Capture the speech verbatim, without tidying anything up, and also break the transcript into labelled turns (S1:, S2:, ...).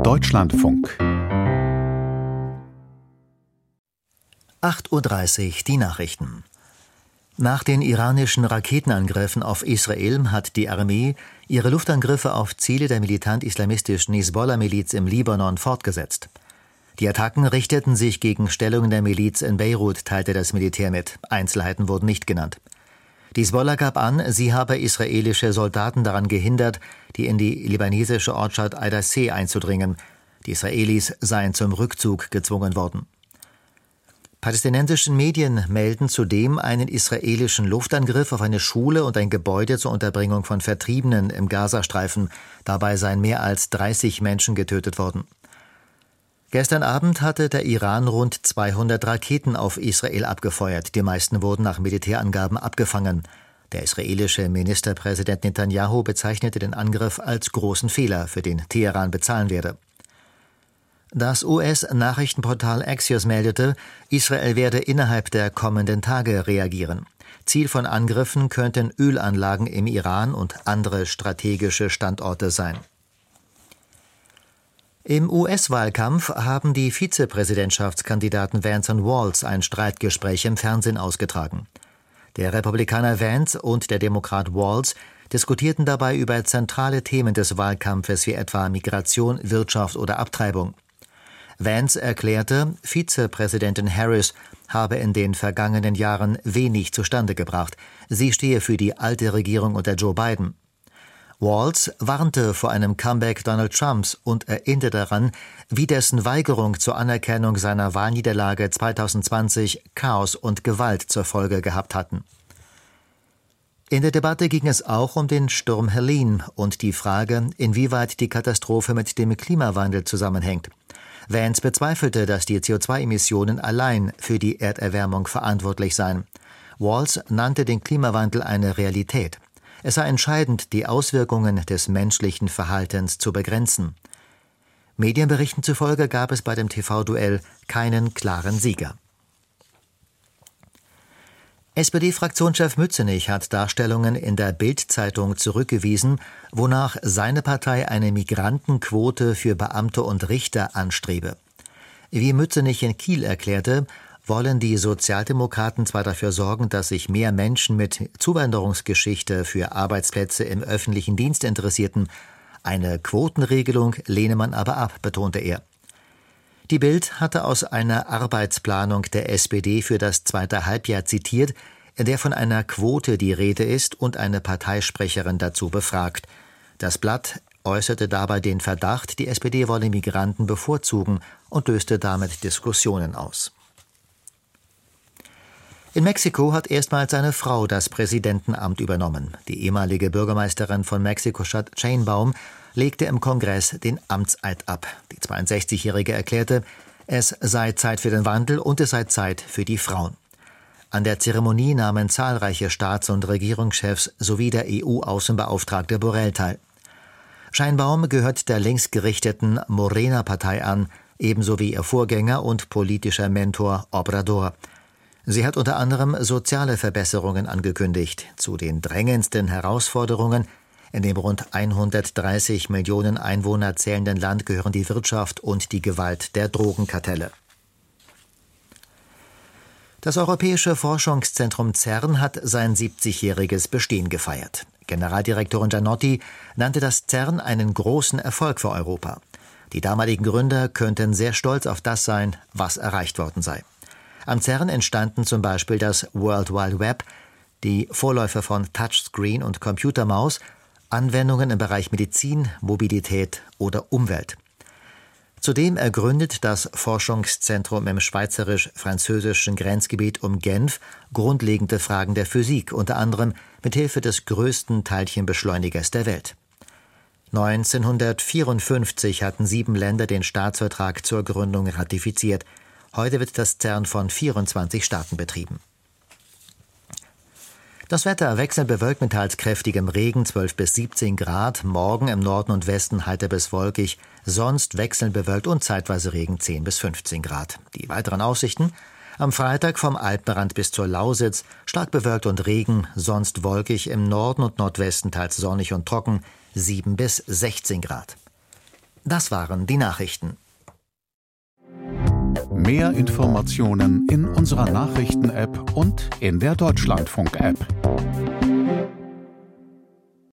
S1: Deutschlandfunk.
S2: acht Uhr dreißig, die Nachrichten. Nach den iranischen Raketenangriffen auf Israel hat die Armee ihre Luftangriffe auf Ziele der militant-islamistischen Hisbollah-Miliz im Libanon fortgesetzt. Die Attacken richteten sich gegen Stellungen der Miliz in Beirut, teilte das Militär mit. Einzelheiten wurden nicht genannt. Die Hisbollah gab an, sie habe israelische Soldaten daran gehindert, die in die libanesische Ortschaft Aidaseh einzudringen. Die Israelis seien zum Rückzug gezwungen worden. Palästinensische Medien melden zudem einen israelischen Luftangriff auf eine Schule und ein Gebäude zur Unterbringung von Vertriebenen im Gazastreifen. Dabei seien mehr als dreißig Menschen getötet worden. Gestern Abend hatte der Iran rund zweihundert Raketen auf Israel abgefeuert. Die meisten wurden nach Militärangaben abgefangen. Der israelische Ministerpräsident Netanyahu bezeichnete den Angriff als großen Fehler, für den Teheran bezahlen werde. Das U S-Nachrichtenportal Axios meldete, Israel werde innerhalb der kommenden Tage reagieren. Ziel von Angriffen könnten Ölanlagen im Iran und andere strategische Standorte sein. Im U S-Wahlkampf haben die Vizepräsidentschaftskandidaten Vance und Walz ein Streitgespräch im Fernsehen ausgetragen. Der Republikaner Vance und der Demokrat Walz diskutierten dabei über zentrale Themen des Wahlkampfes wie etwa Migration, Wirtschaft oder Abtreibung. Vance erklärte, Vizepräsidentin Harris habe in den vergangenen Jahren wenig zustande gebracht. Sie stehe für die alte Regierung unter Joe Biden. Walz warnte vor einem Comeback Donald Trumps und erinnerte daran, wie dessen Weigerung zur Anerkennung seiner Wahlniederlage zwanzig zwanzig Chaos und Gewalt zur Folge gehabt hatten. In der Debatte ging es auch um den Sturm Helene und die Frage, inwieweit die Katastrophe mit dem Klimawandel zusammenhängt. Vance bezweifelte, dass die C O zwei Emissionen allein für die Erderwärmung verantwortlich seien. Walz nannte den Klimawandel eine Realität. Es sei entscheidend, die Auswirkungen des menschlichen Verhaltens zu begrenzen. Medienberichten zufolge gab es bei dem T V-Duell keinen klaren Sieger. S P D-Fraktionschef Mützenich hat Darstellungen in der Bild-Zeitung zurückgewiesen, wonach seine Partei eine Migrantenquote für Beamte und Richter anstrebe. Wie Mützenich in Kiel erklärte, wollen die Sozialdemokraten zwar dafür sorgen, dass sich mehr Menschen mit Zuwanderungsgeschichte für Arbeitsplätze im öffentlichen Dienst interessierten. Eine Quotenregelung lehne man aber ab, betonte er. Die Bild hatte aus einer Arbeitsplanung der S P D für das zweite Halbjahr zitiert, in der von einer Quote die Rede ist und eine Parteisprecherin dazu befragt. Das Blatt äußerte dabei den Verdacht, die S P D wolle Migranten bevorzugen und löste damit Diskussionen aus. In Mexiko hat erstmals seine Frau das Präsidentenamt übernommen. Die ehemalige Bürgermeisterin von Mexiko-Stadt Sheinbaum legte im Kongress den Amtseid ab. Die zweiundsechzigjährige erklärte, es sei Zeit für den Wandel und es sei Zeit für die Frauen. An der Zeremonie nahmen zahlreiche Staats- und Regierungschefs sowie der E U-Außenbeauftragte Borrell teil. Sheinbaum gehört der linksgerichteten Morena-Partei an, ebenso wie ihr Vorgänger und politischer Mentor Obrador. Sie hat unter anderem soziale Verbesserungen angekündigt. Zu den drängendsten Herausforderungen in dem rund hundertdreißig Millionen Einwohner zählenden Land gehören die Wirtschaft und die Gewalt der Drogenkartelle. Das Europäische Forschungszentrum CERN hat sein siebzigjähriges Bestehen gefeiert. Generaldirektorin Gianotti nannte das CERN einen großen Erfolg für Europa. Die damaligen Gründer könnten sehr stolz auf das sein, was erreicht worden sei. Am CERN entstanden zum Beispiel das World Wide Web, die Vorläufer von Touchscreen und Computermaus, Anwendungen im Bereich Medizin, Mobilität oder Umwelt. Zudem ergründet das Forschungszentrum im schweizerisch-französischen Grenzgebiet um Genf grundlegende Fragen der Physik, unter anderem mit Hilfe des größten Teilchenbeschleunigers der Welt. neunzehnhundertvierundfünfzig hatten sieben Länder den Staatsvertrag zur Gründung ratifiziert. Heute wird das CERN von vierundzwanzig Staaten betrieben. Das Wetter wechselnd bewölkt mit teils kräftigem Regen, zwölf bis siebzehn Grad. Morgen im Norden und Westen heiter bis wolkig. Sonst wechselnd bewölkt und zeitweise Regen, zehn bis fünfzehn Grad. Die weiteren Aussichten: am Freitag vom Alpenrand bis zur Lausitz stark bewölkt und Regen, sonst wolkig, im Norden und Nordwesten teils sonnig und trocken, sieben bis sechzehn Grad. Das waren die Nachrichten.
S1: Mehr Informationen in unserer Nachrichten-App und in der Deutschlandfunk-App.